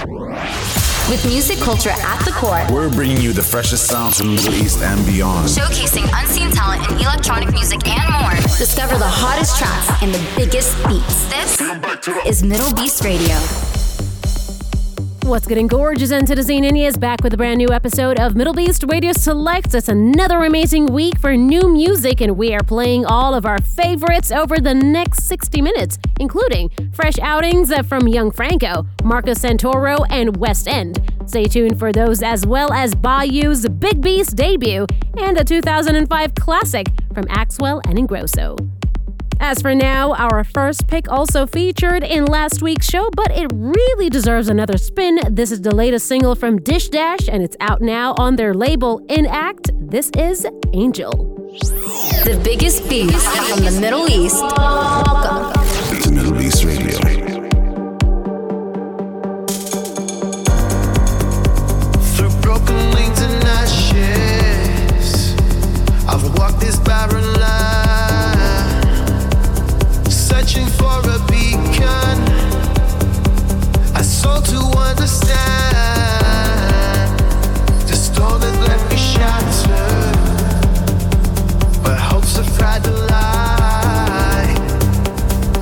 With music culture at the core, we're bringing you the freshest sounds from the Middle East and beyond. Showcasing unseen talent in electronic music and more. Discover the hottest tracks and the biggest beats. This is Middle Beast Radio. What's good and gorgeous, and Citizen India is back with a brand new episode of Middle Beast Radio Selects. It's another amazing week for new music, and we are playing all of our favorites over the next 60 minutes, including fresh outings from Young Franco, Marcus Santoro, and West End. Stay tuned for those, as well as Bayou's Big Beast debut and a 2005 classic from Axwell and Ingrosso. As for now, our first pick also featured in last week's show, but it really deserves another spin. This is the latest single from Dish Dash, and it's out now on their label Inact. This is Angel. The biggest beats from the Middle East. Welcome to Middle Beast Radio. Through broken wings and ashes, I've walked this barren line, searching for a beacon, a soul to understand. The storm has left me shattered, but hope's a fragile light.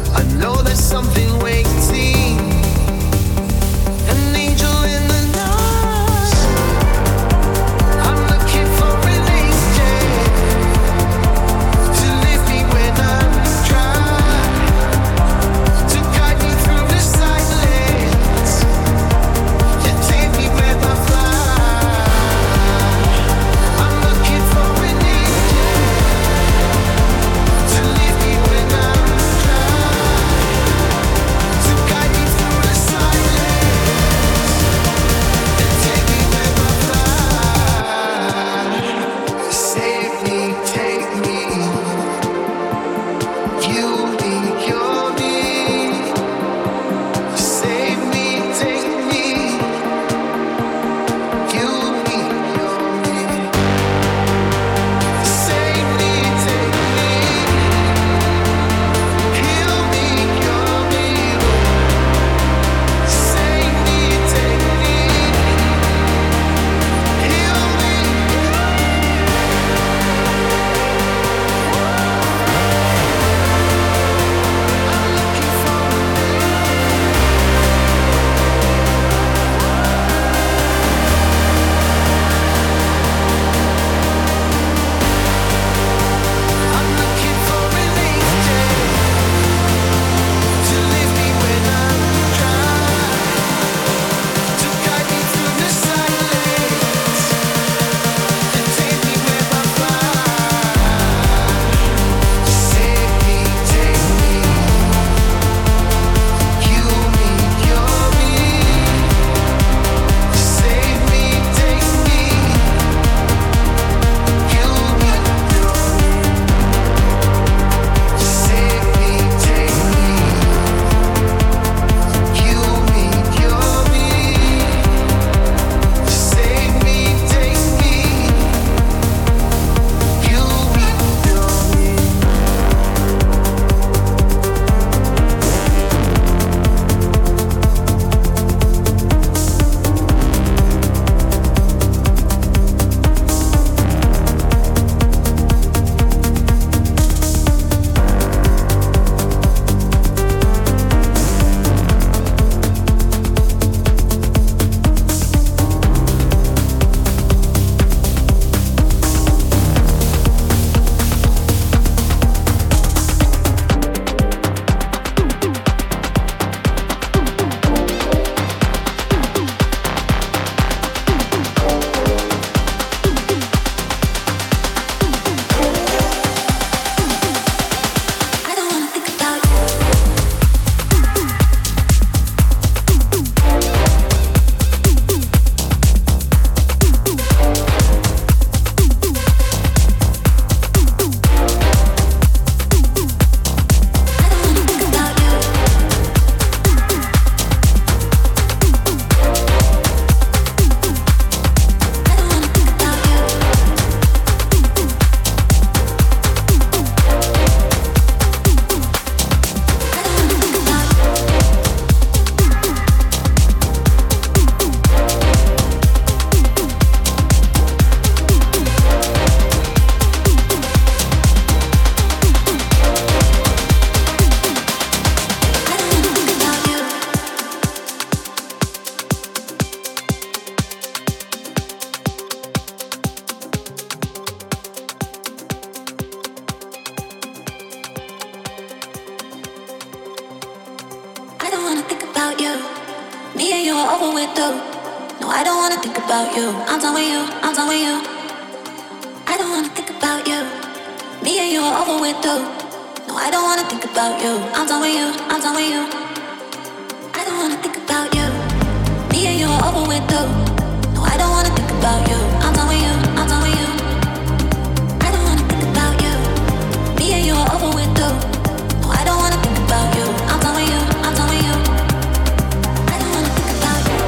Me and you are over with though. No, I don't wanna think about you. I'm done with you, I'm done with you. I don't wanna think about you. Me and you are over with though. No, I don't wanna think about you. I'm done with you, I'm done with you. I don't wanna think about you. Me and you are over with though. No, I don't wanna think about you. I'm done with you, I'm done with you. I don't wanna think about you. Me and you are over with though. No, I don't wanna think about you. I'm done with you, I'm done with you. I don't wanna think about you.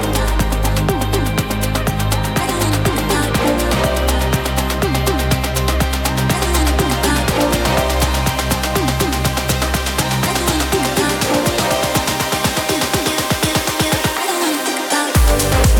I don't wanna think about you. I don't wanna think about you. I don't wanna think about you. I don't wanna think about you.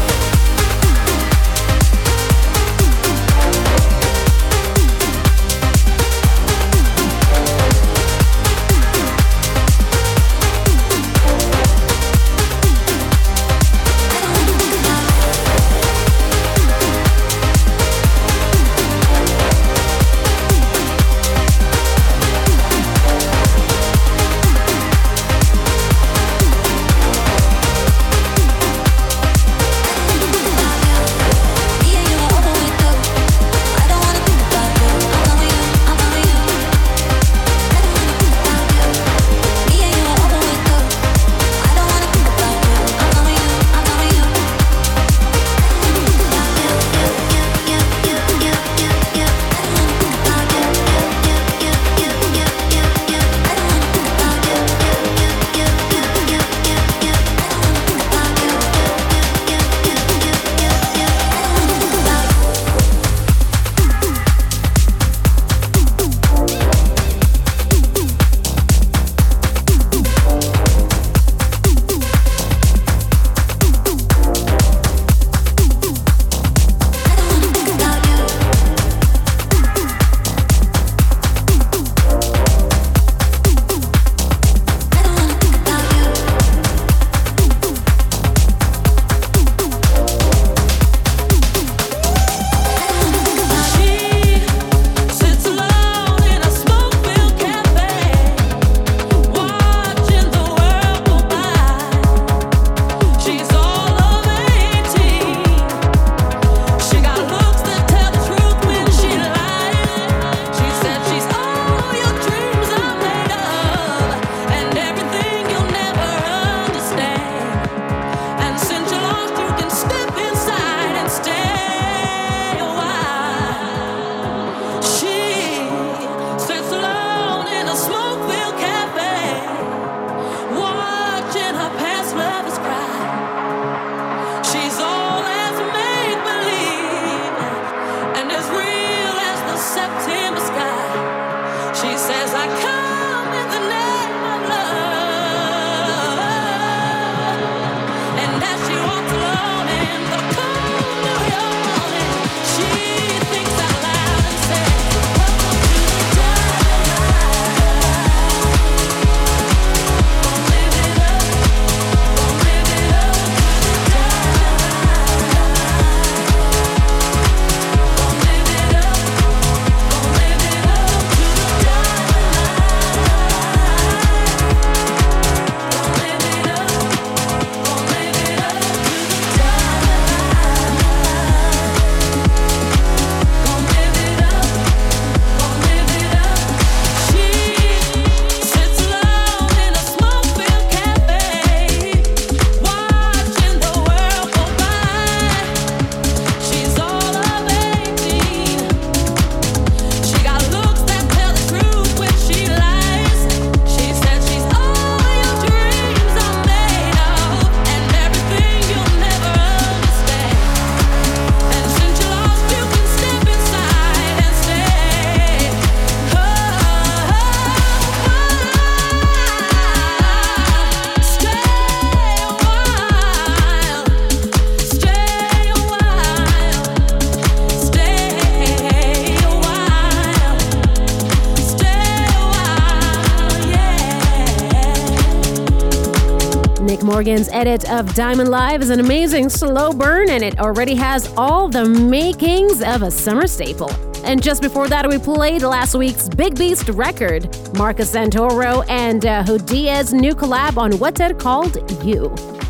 Morgan's edit of Diamond Live is an amazing slow burn, and it already has all the makings of a summer staple. And just before that, we played last week's Big Beast record, Marcus Santoro and Hodia's new collab on What's It Called You.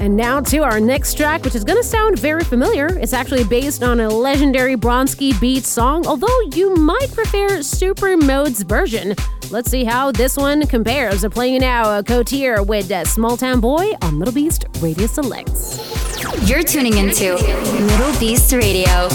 And now to our next track, which is going to sound very familiar. It's actually based on a legendary Bronski Beats song, although you might prefer Super Mode's version. Let's see how this one compares. Playing now, Cotier with Small Town Boy on Middle Beast Radio Selects. You're tuning into Middle Beast Radio.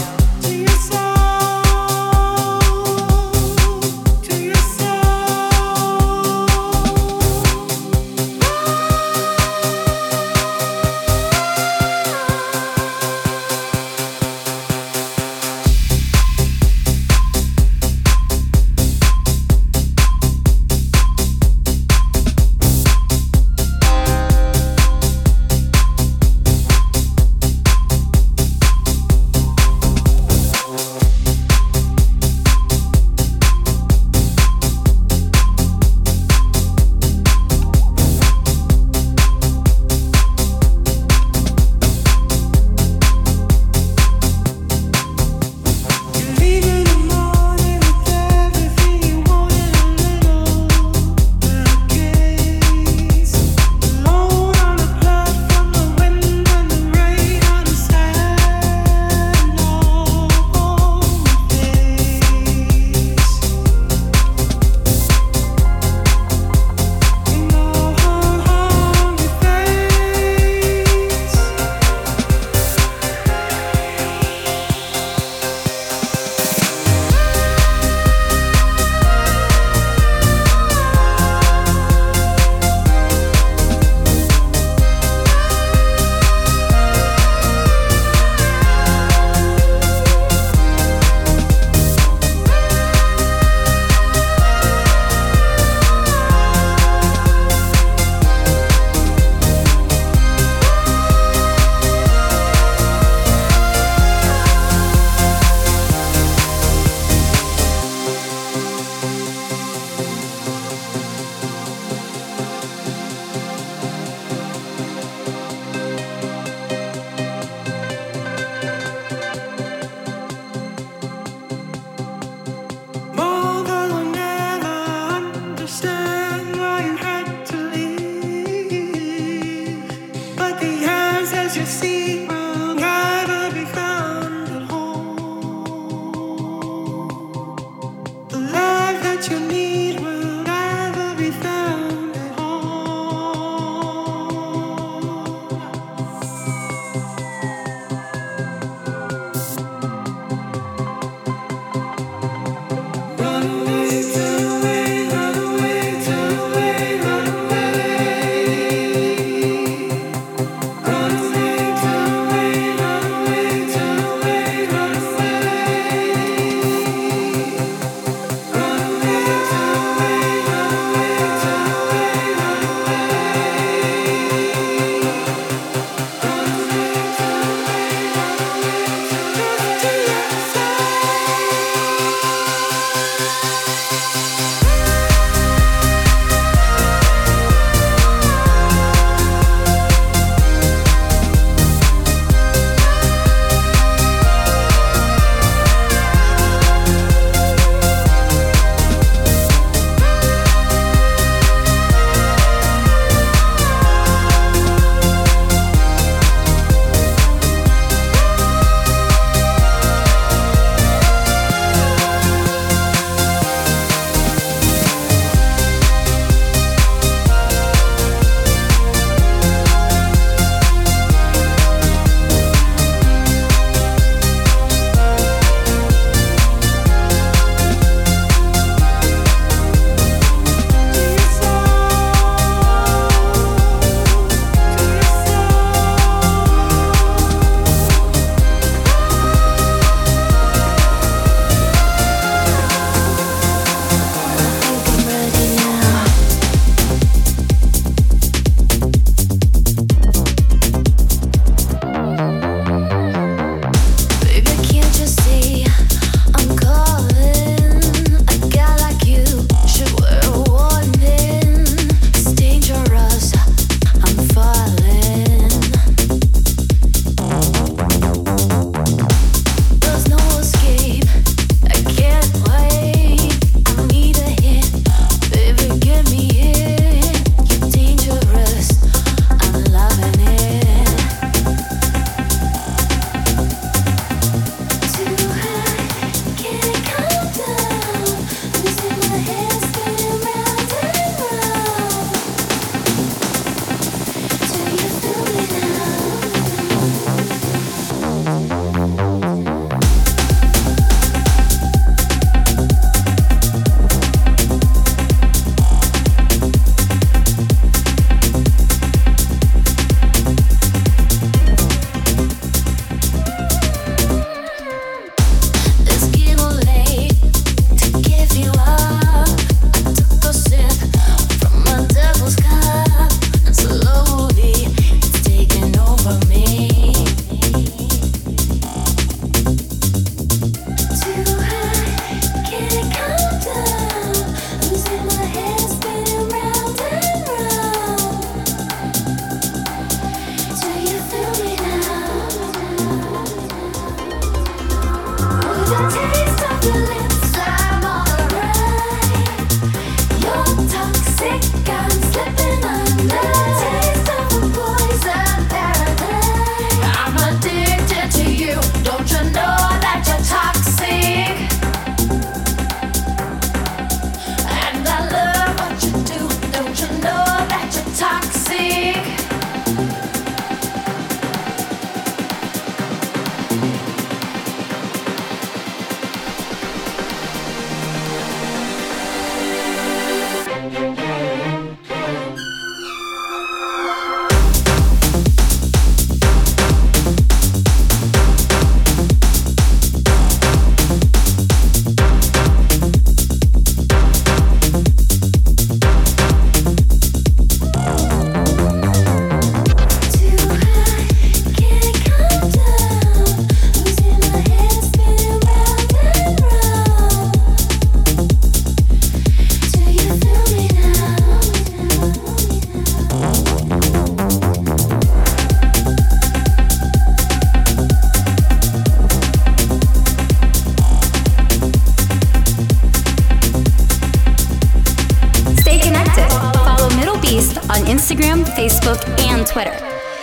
Instagram, Facebook, and Twitter.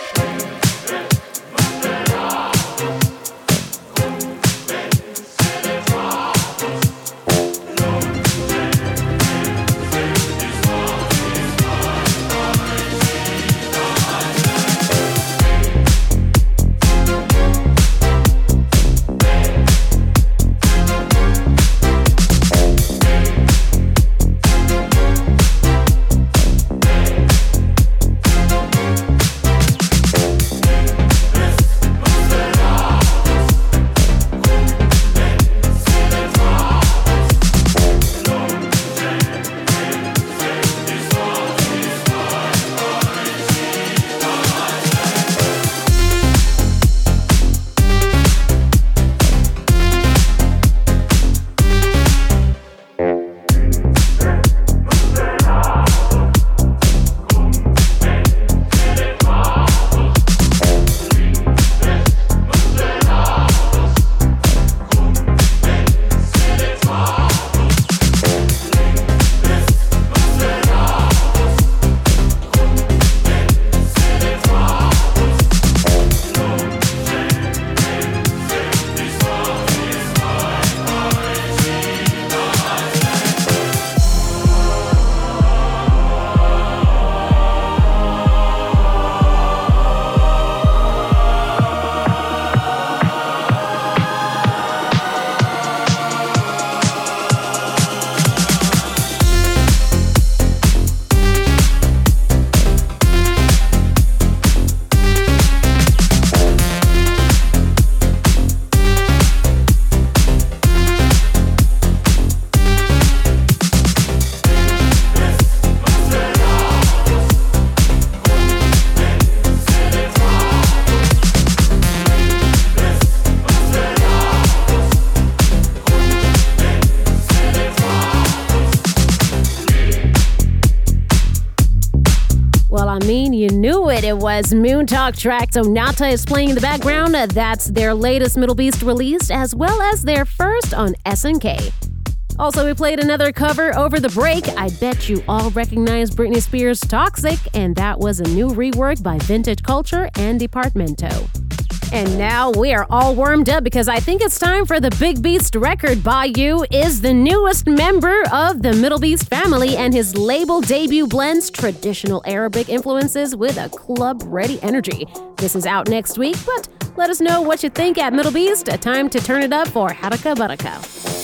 It was Moon Talk track, so Nata is playing in the background. That's their latest Middle Beast release, as well as their first on SNK. Also, we played another cover over the break. I bet you all recognize Britney Spears' Toxic, and that was a new rework by Vintage Culture and Departamento. And now we are all warmed up because I think it's time for the Big Beast record. Bayou is the newest member of the Middle Beast family, and his label debut blends traditional Arabic influences with a club-ready energy. This is out next week, but let us know what you think at Middle Beast. A time to turn it up for Haraka Baraka.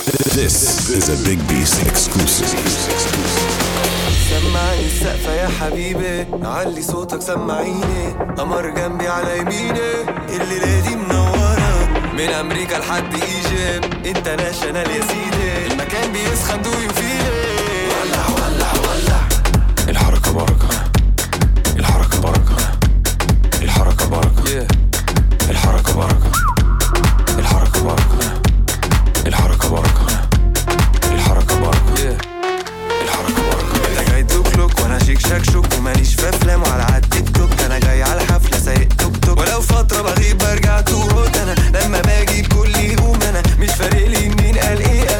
This is a Big Beast exclusive. سمعني السقفة يا حبيبي، علي صوتك سمعيني، قمر جنبي على يميني، الليلة دي منورة من أمريكا لحد إيجيبت، انترناشونال يا سيدي، المكان بيسخن دوي وفيني، ولع ولع ولع، الحركة بركة، الحركة بركة، الحركة بركة، الحركة بركة، الحركة بركة، الحركة بركة، الحركة بركة، الحركة بركة. أنا جاي دوكلوك وأنا شيك شكشوك وماليش في أفلام وعلى عالتيك توك، أنا جاي على حفلة سايق توك توك، ولو فترة بغيب برجع تورط، أنا لما باجي بكل يقوم أنا مش فارق لي مين قال إيه.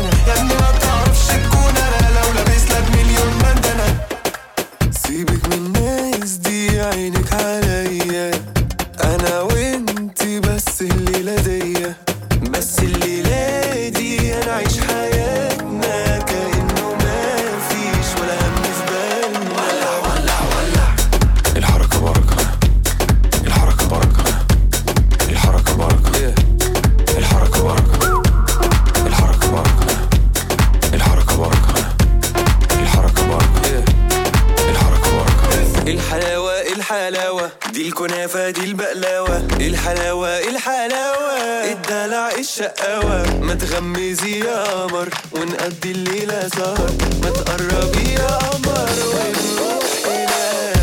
الحلاوة الحلاوة الحلاوة الدلع الشقاوة ما تغمزي يا قمر ونقضي الليلة سهر ما تقربي يا قمر ونروح هناك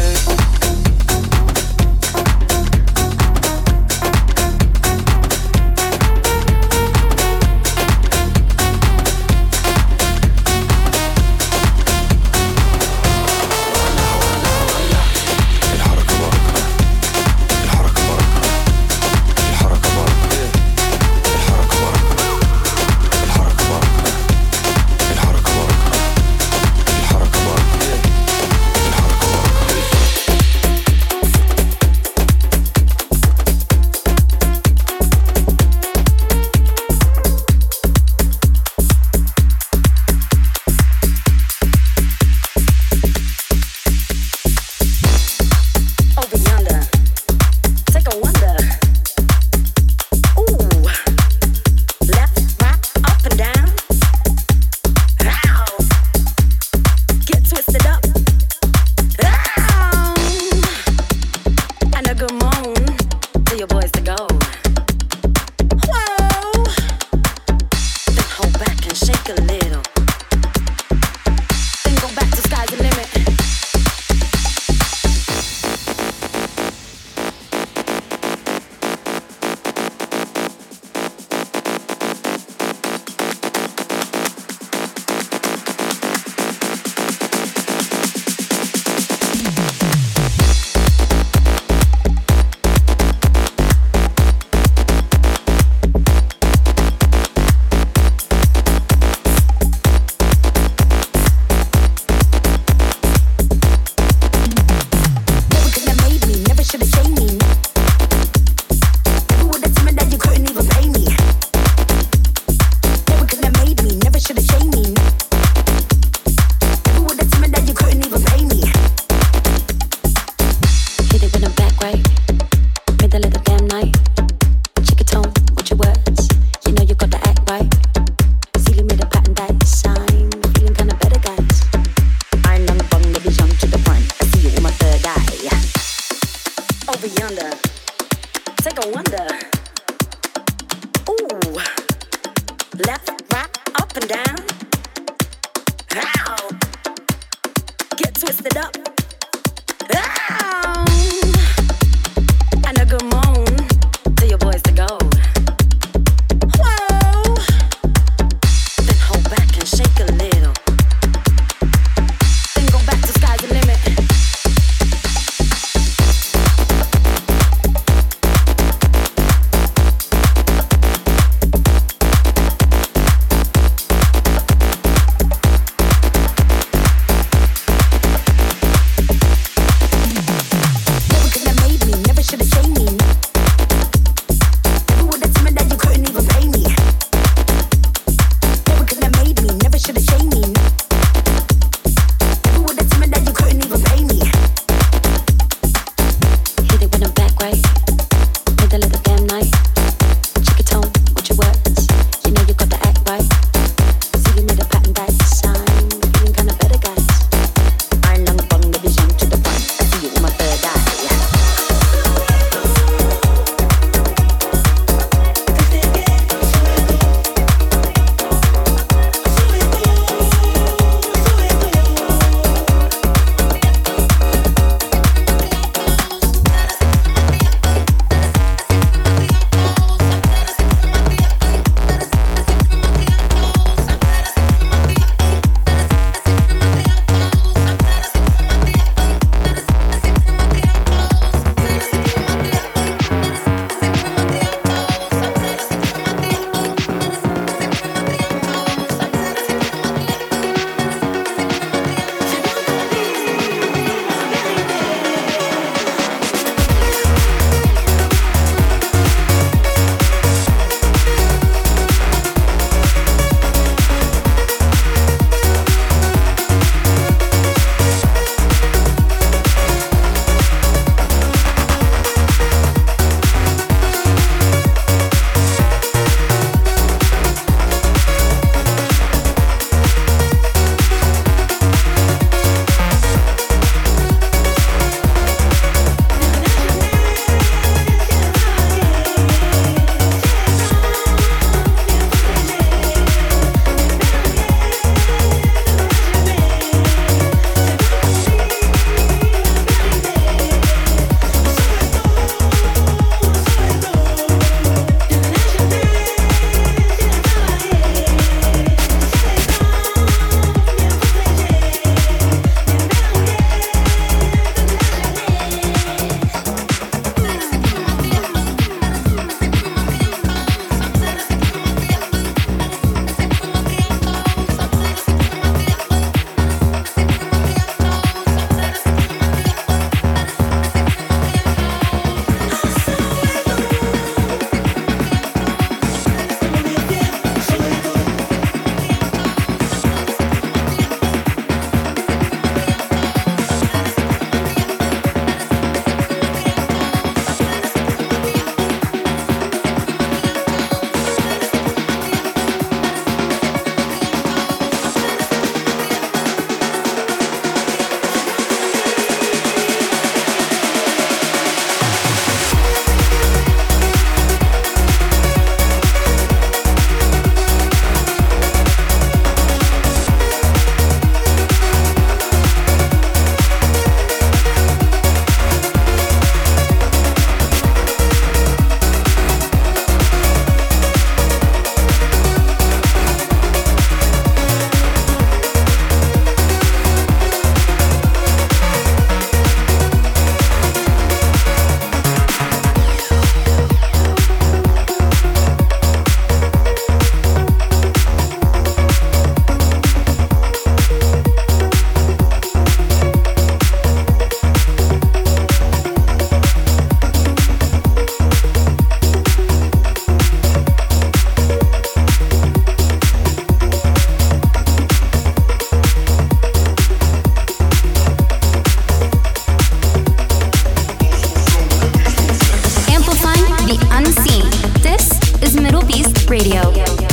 Radio.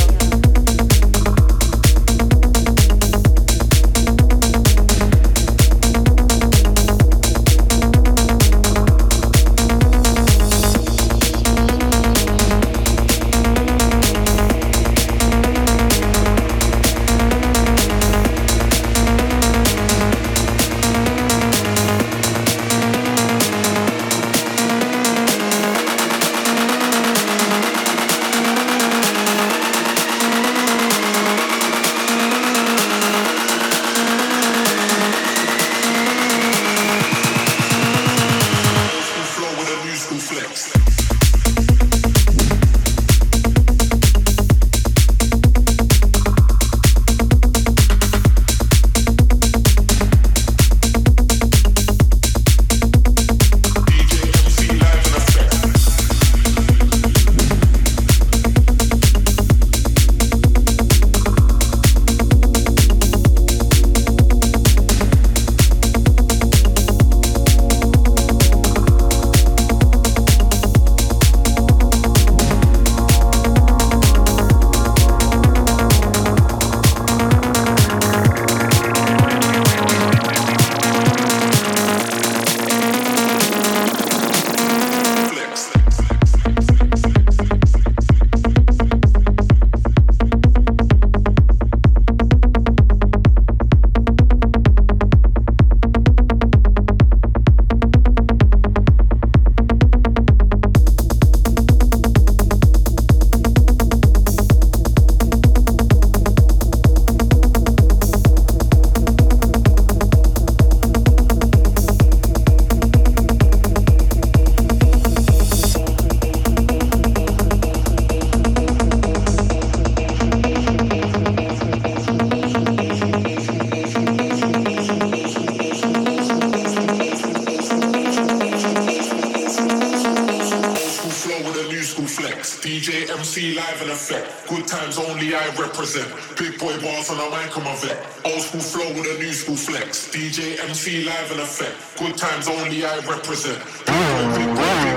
DJ MC live in effect. Good times only I represent. Big boy bars on the mic, I'm a vet. Old school flow with a new school flex. DJ MC live in effect. Good times only I represent. Big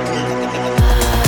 boy.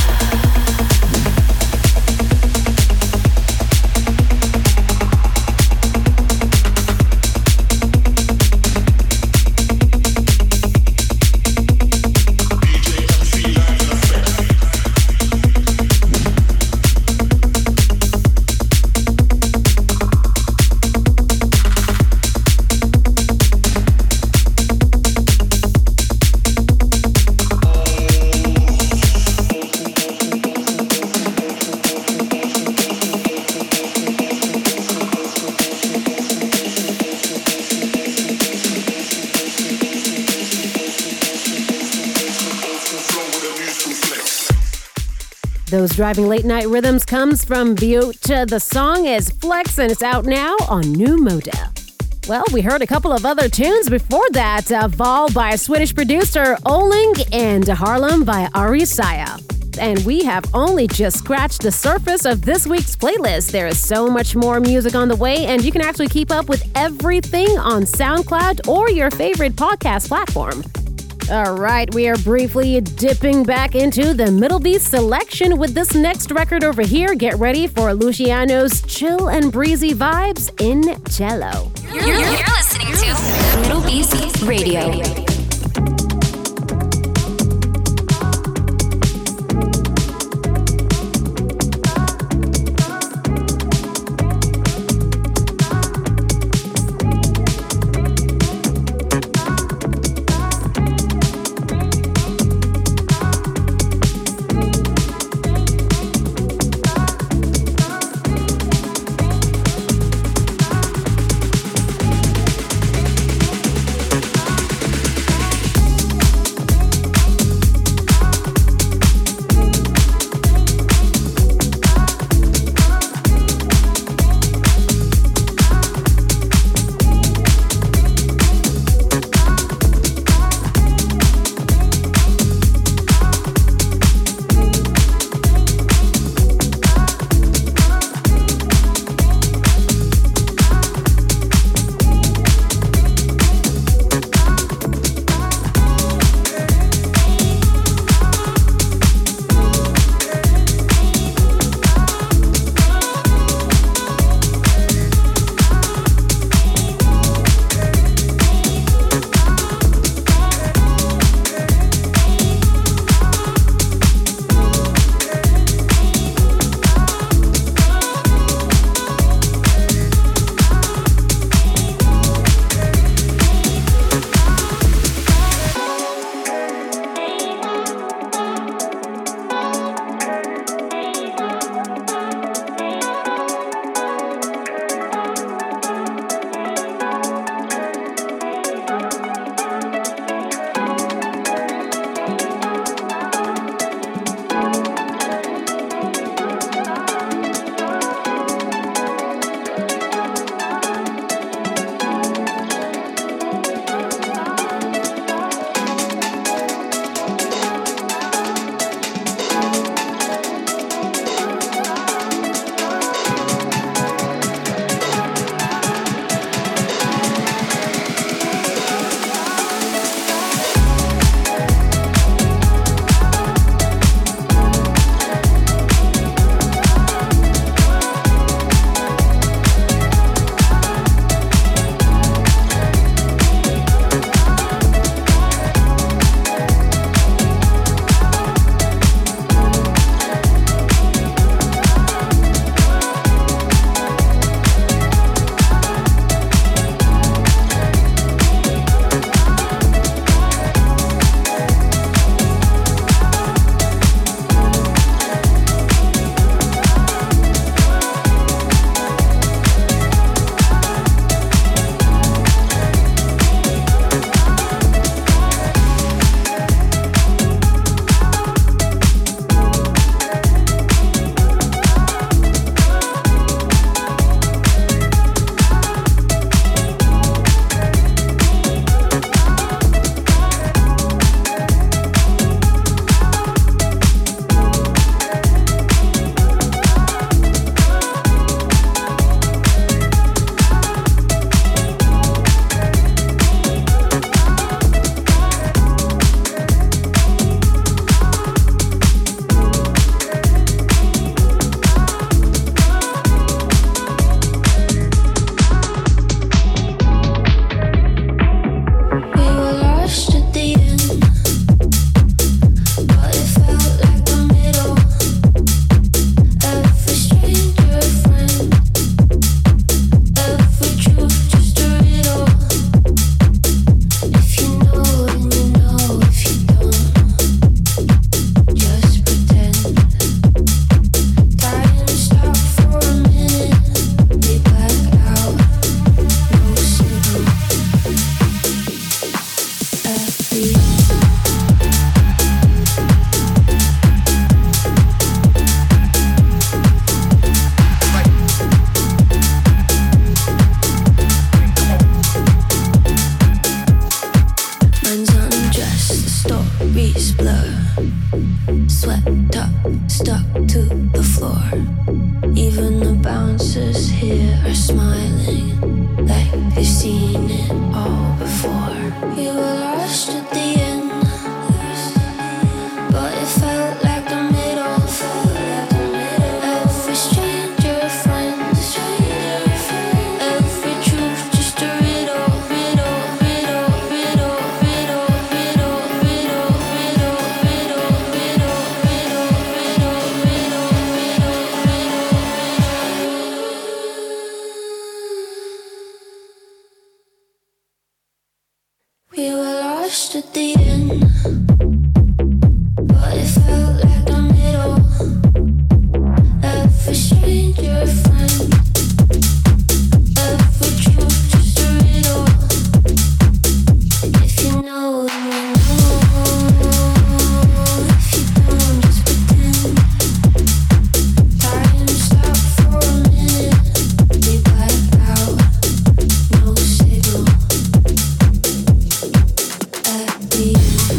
Those driving late night rhythms comes from Butte. The song is Flex and it's out now on New Moda. Well, we heard a couple of other tunes before that. Val by Swedish producer Oling and Harlem by Ari Saya. And we have only just scratched the surface of this week's playlist. There is so much more music on the way, and you can actually keep up with everything on SoundCloud or your favorite podcast platform. All right, we are briefly dipping back into the Middle Beast selection with this next record over here. Get ready for Luciano's chill and breezy vibes in cello. You're listening to Middle Beast Radio. the floor. Even the bouncers here are smiling, like they've seen it all before. We were lost at the end, but it felt like the middle. Every stranger a friend, every truth just a riddle, riddle, riddle, riddle, riddle, riddle, riddle, riddle, riddle, riddle, riddle, riddle, riddle. We were lost at the end, but it felt like the middle. Every stranger a friend, every truth just a riddle. If you know, then you know. If you don't, just pretend. Time stop for a minute. We black out, no signal. At the end.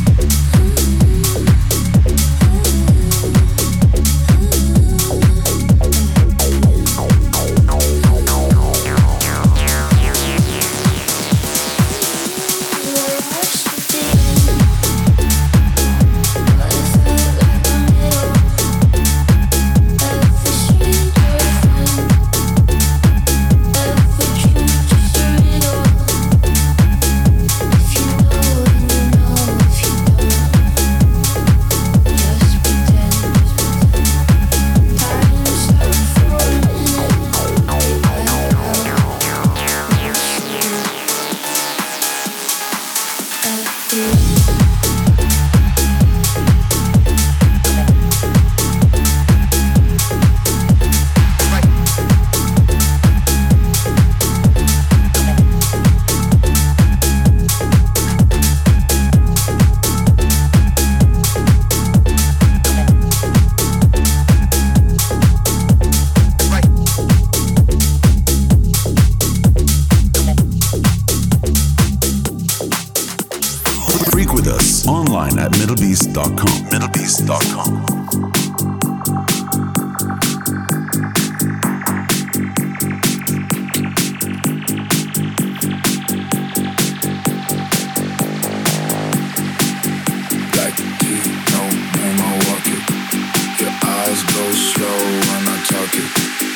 At middlebeast.com. Middlebeast.com. Black tea, no name, I walk it. Your eyes go slow when I talk it.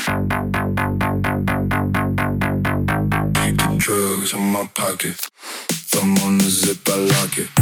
Keep the drugs in my pocket. Thumb on the zip, I lock it.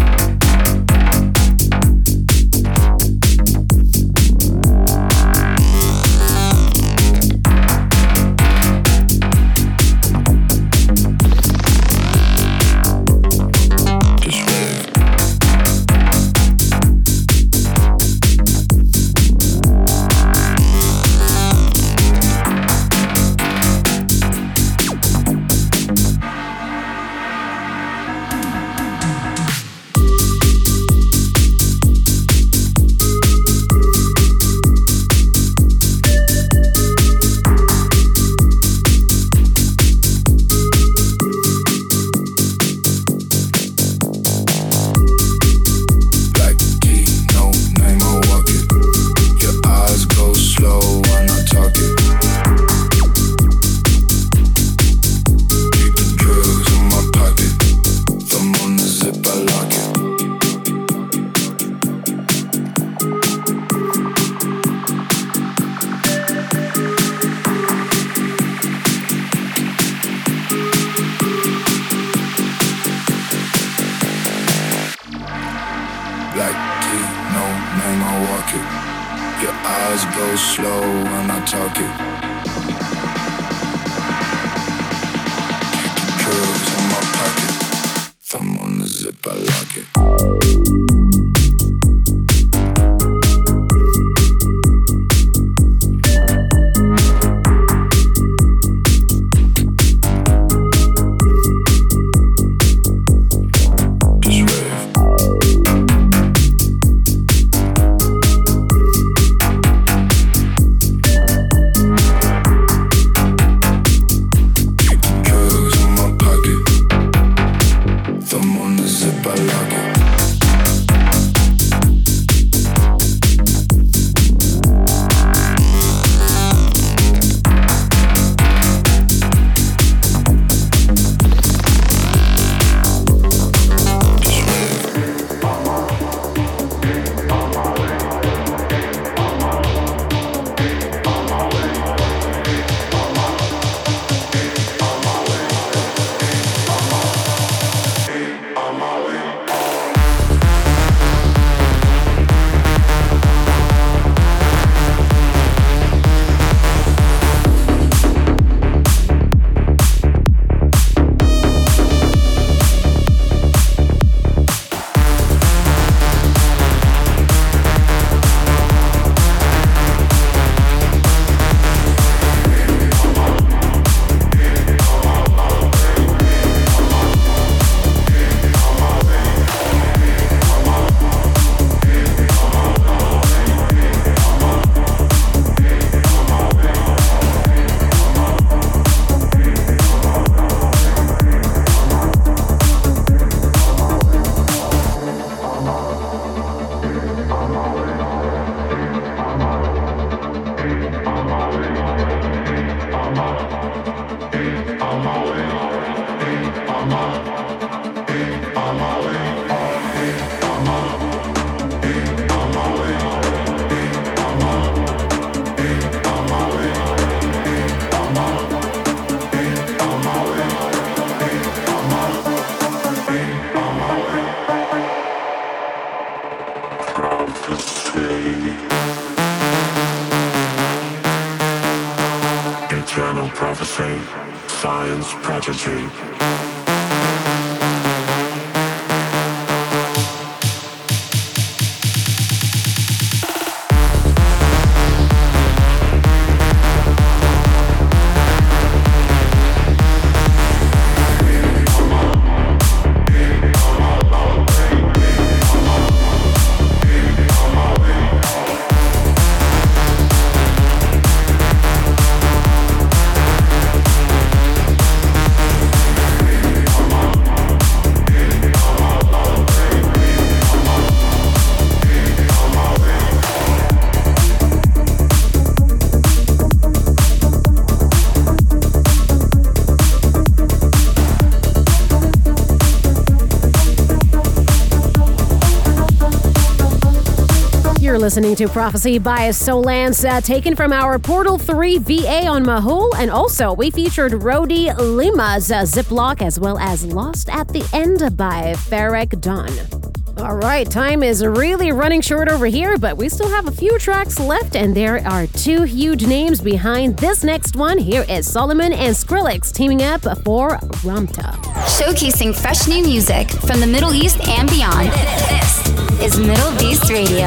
Zip, I lock it. prophecy, science prodigy. Listening to Prophecy by Solance, taken from our Portal 3 VA on Mahul, and also we featured Rody Lima's Ziploc, as well as Lost at the End by Farek Dawn. All right, time is really running short over here, but we still have a few tracks left, and there are two huge names behind this next one. Here is Solomon and Skrillex teaming up for Ramta. Showcasing fresh new music from the Middle East and beyond. This is Middle Beast Radio.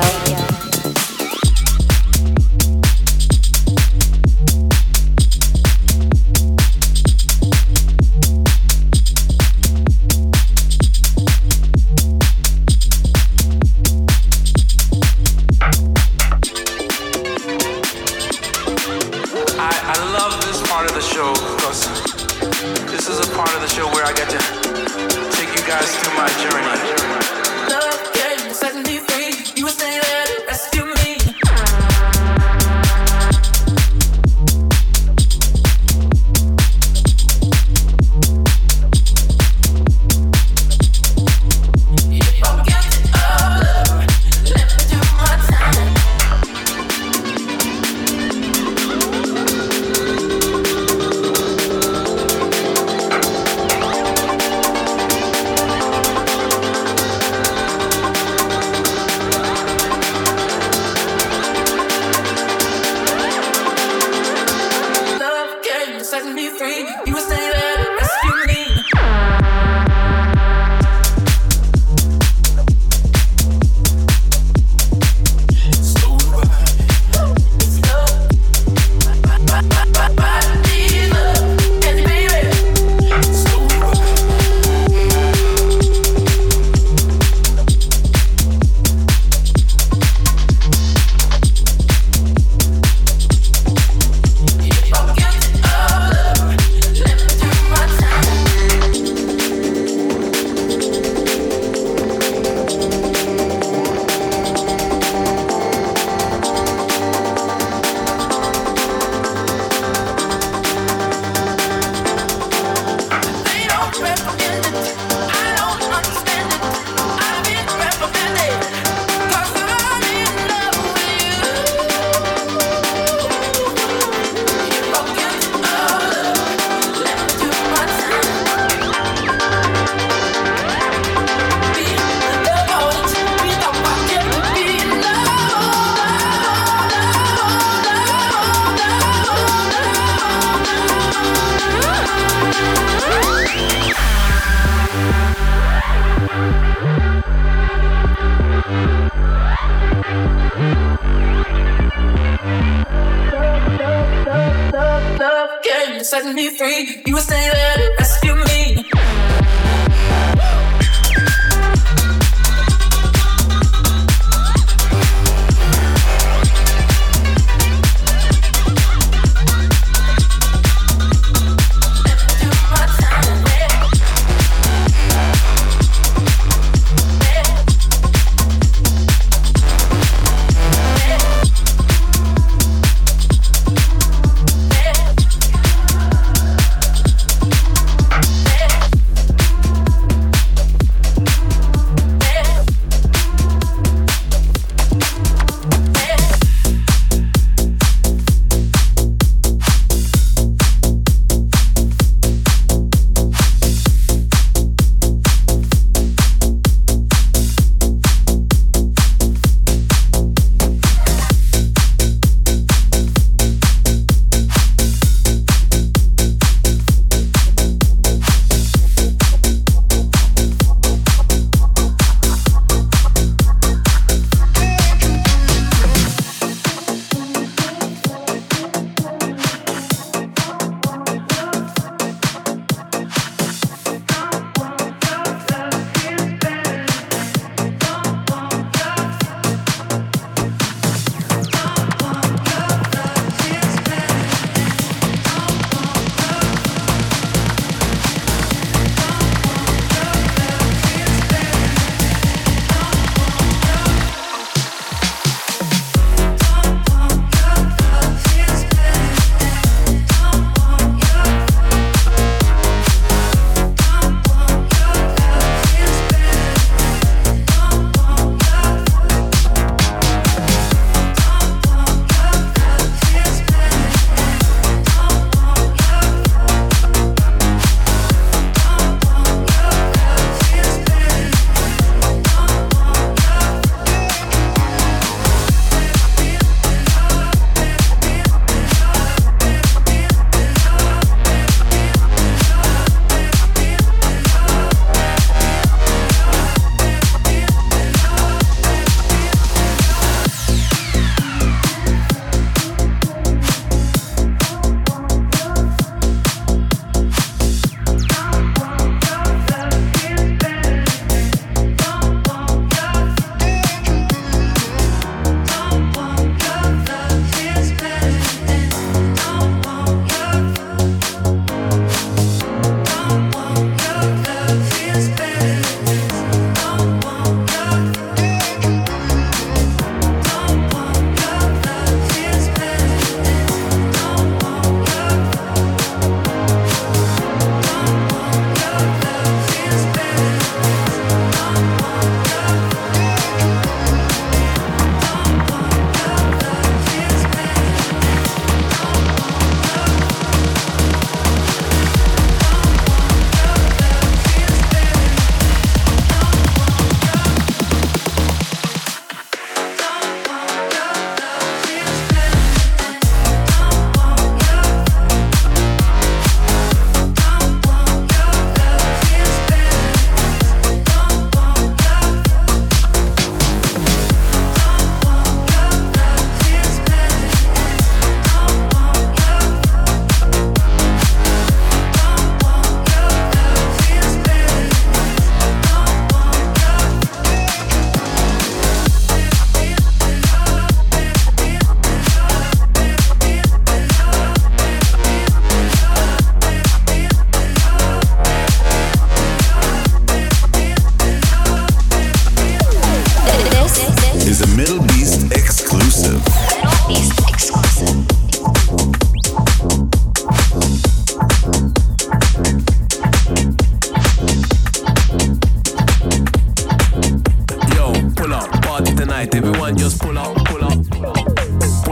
setting me free. You were staying there to rescue me.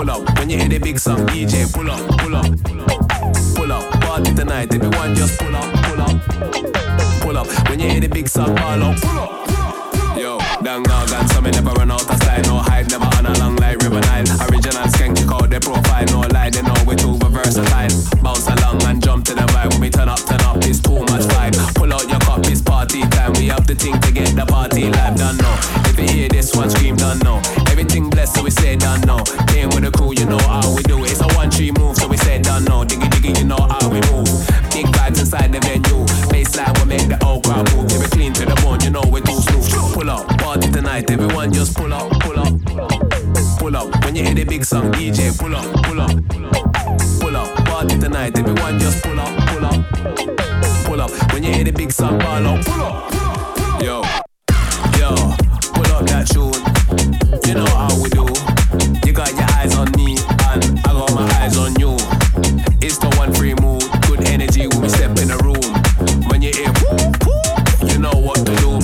pull up. When you hear the big song, DJ, pull up, pull up. Pull up, party tonight, everyone just pull up, pull up. Pull up, when you hear the big song, pull up, pull up. Yo, down gargan, so me never run out of style. No hype, never on a long like River Nile. Original skank, check out their profile. No lie, they know we're too versatile. Bounce along and jump to the vibe. When we turn up, it's too much vibe. Pull out your cup, it's party time. We have the thing to get the party live, done know. If you hear this one, scream, done know. Everything blessed, so we say done know. Came with the crew, you know how we do it. It's a 1-3 move, so we say done know. Diggy diggy, you know how we move. Big vibes inside the venue. Baseline will make the whole crowd move. Keep it clean to the bone, you know we're too smooth. Pull up, party tonight, everyone just pull up, pull up. Pull up, when you hear the big song, DJ, pull up, pull up. Pull up, party tonight, everyone just pull up, pull up. Pull up, when you hear the big song, pull up, pull up. Yo, yo, pull up that tune. You know how we do. You got your eyes on me, and I got my eyes on you. It's the 1-3 mood, good energy when we step in the room. When you hear whoop, whoop, you know what to do.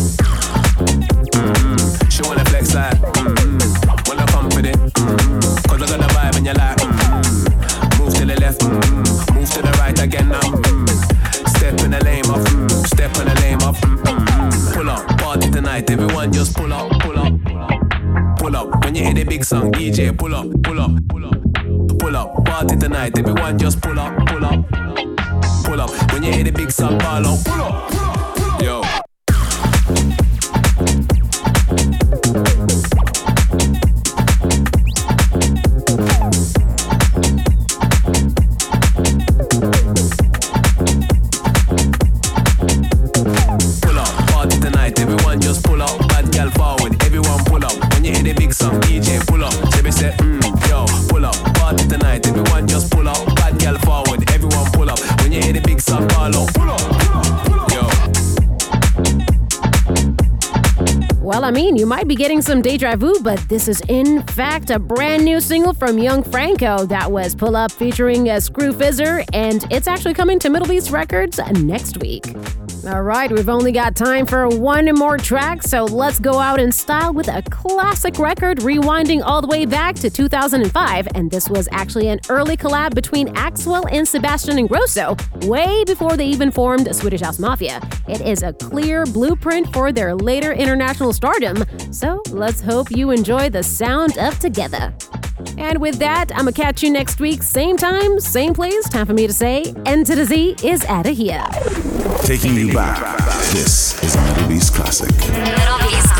She wanna flex that, wanna confident, cause I got the vibe and you like, move to the left, move to the right again now, step in the lane up, step in the lane up, pull up, party tonight, everyone just pull up, pull up, pull up, when you hear the big song, DJ, pull up, pull up, pull up, pull up, party tonight, everyone just pull up, pull up, pull up, when you hear the big song, pull up, pull up, yo. Well, I mean, you might be getting some deja vu, but this is in fact a brand new single from Young Franco that was Pull Up featuring Screw Fizzer, and it's actually coming to Middle Beast Records next week. All right, we've only got time for one more track, so let's go out in style with a classic record rewinding all the way back to 2005, and this was actually an early collab between Axwell and Sebastian Ingrosso, way before they even formed Swedish House Mafia. It is a clear blueprint for their later international stardom, so let's hope you enjoy the sound of Together. And with that, I'm gonna catch you next week, same time, same place. Time for me to say, N to the Z is outta here. Taking you back. This is a Middle Beast classic. Middle Beast